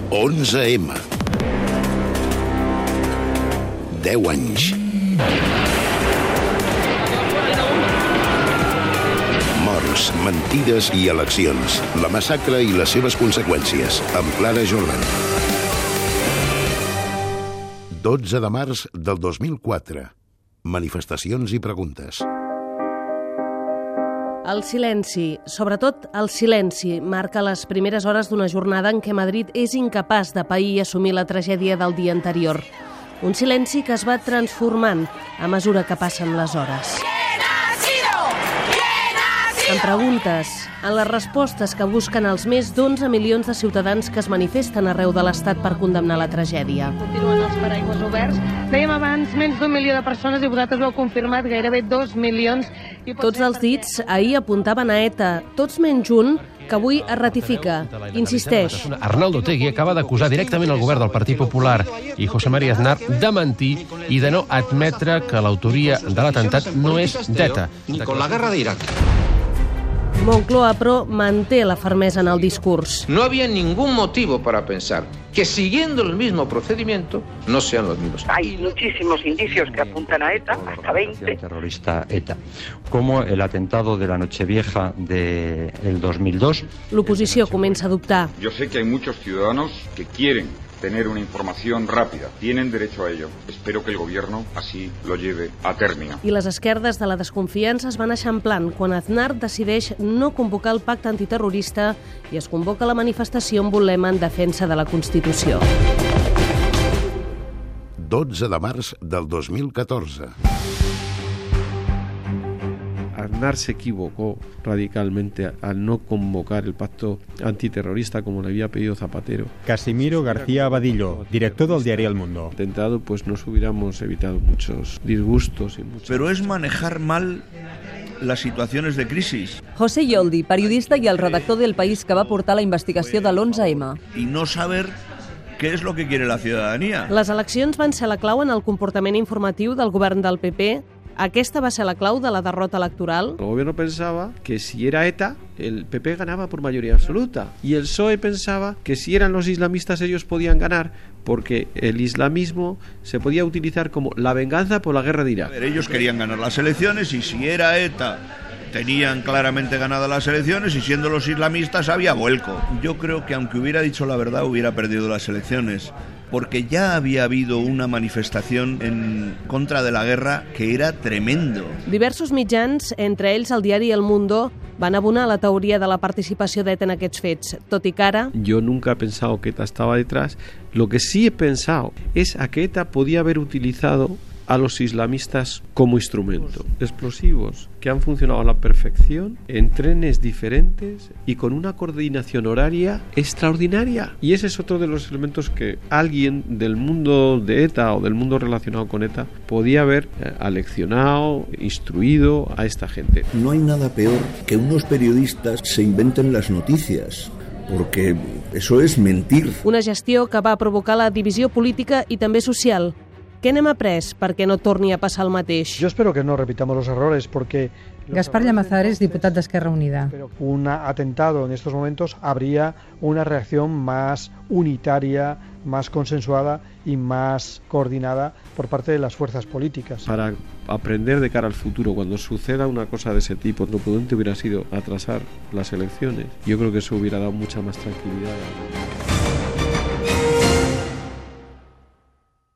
11M. 10 anys. Morts, mentides i eleccions. La massacre i les seves conseqüències. Amb Clara Jordan. 12 de març del 2004. Manifestacions i preguntes. El silenci, sobretot el silenci, marca les primeres hores d'una jornada en què Madrid és incapaç de pair i assumir la tragèdia del dia anterior. Un silenci que es va transformant a mesura que passen les hores. En preguntes, en les respostes que busquen els més d'11 milions de ciutadans que es manifesten arreu de l'Estat per condemnar la tragèdia. Continuen els paraigües oberts. Dèiem abans, menys d'1 milió de persones, i vosaltres ho heu confirmat, gairebé 2 milions. Tots els dits ahir apuntaven a ETA, tots menys un, que avui es ratifica. Insisteix. Arnaldo Otegi acaba d'acusar directament el govern del Partit Popular i José María Aznar de mentir i de no admetre que l'autoria de l'atemptat no és d'ETA. Ni con la guerra de Irak. Moncloa, però, manté la fermesa en el discurs. No había ningún motivo para pensar que siguiendo el mismo procedimiento no sean los mismos. Hay muchísimos indicios que apuntan a ETA, hasta 20. Terrorista ETA, como el atentado de la Nochevieja del 2002. L'oposició comença a dubtar. Yo sé que hay muchos ciudadanos que quieren tener una información rápida. Tienen derecho a ello. Espero que el gobierno así lo lleve a término. I les esquerdes de la desconfiança es van eixamplant quan Aznar decideix no convocar el pacte antiterrorista i es convoca la manifestació amb un lema en defensa de la Constitució. 12 de març del 2014. Aznar se equivocó radicalmente al no convocar el pacto antiterrorista como le había pedido Zapatero. Casimiro García Abadillo, director del diario El Mundo. Intentado, pues nos hubiéramos evitado muchos disgustos y muchos... Pero es manejar mal les situacions de crisi. José Yoldi, periodista i el redactor del País que va portar la investigació de l'11M. I no saber què és lo que quiere la ciudadanía. Les eleccions van ser la clau en el comportament informatiu del govern del PP. Aquesta va ser la clau de la derrota electoral. El gobierno pensaba que si era ETA, el PP ganaba por mayoría absoluta. Y el PSOE pensaba que si eran los islamistas ellos podían ganar porque el islamismo se podía utilizar como la venganza por la guerra de Irak. Ellos querían ganar las elecciones y si era ETA tenían claramente ganadas las elecciones y siendo los islamistas había vuelco. Yo creo que aunque hubiera dicho la verdad hubiera perdido las elecciones. Porque ya había habido una manifestación en contra de la guerra que era tremendo. Diversos mitjans, entre ells el diari El Mundo, van abonar la teoria de la participació d'ETA en aquests fets, tot i que ara... Yo nunca he pensado que ETA estaba detrás. Lo que sí he pensado es a que ETA podía haber utilizado a los islamistas como instrumento. Explosivos que han funcionado a la perfección en trenes diferentes y con una coordinación horaria extraordinaria. Y ese es otro de los elementos que alguien del mundo de ETA o del mundo relacionado con ETA podía haber aleccionado, instruido a esta gente. No hay nada peor que unos periodistas se inventen las noticias. Porque eso es mentir. Una gestió que va provocar la divisió política i també social. Què n'hem après perquè no torni a passar el mateix? Yo espero que no repitamos los errores porque... Gaspar Llamazares, diputat d'Esquerra Unida. Un atentado en estos momentos habría una reacción más unitaria, más consensuada y más coordinada por parte de las fuerzas políticas. Para aprender de cara al futuro, cuando suceda una cosa de ese tipo, lo prudente hubiera sido atrasar las elecciones. Yo creo que eso hubiera dado mucha más tranquilidad.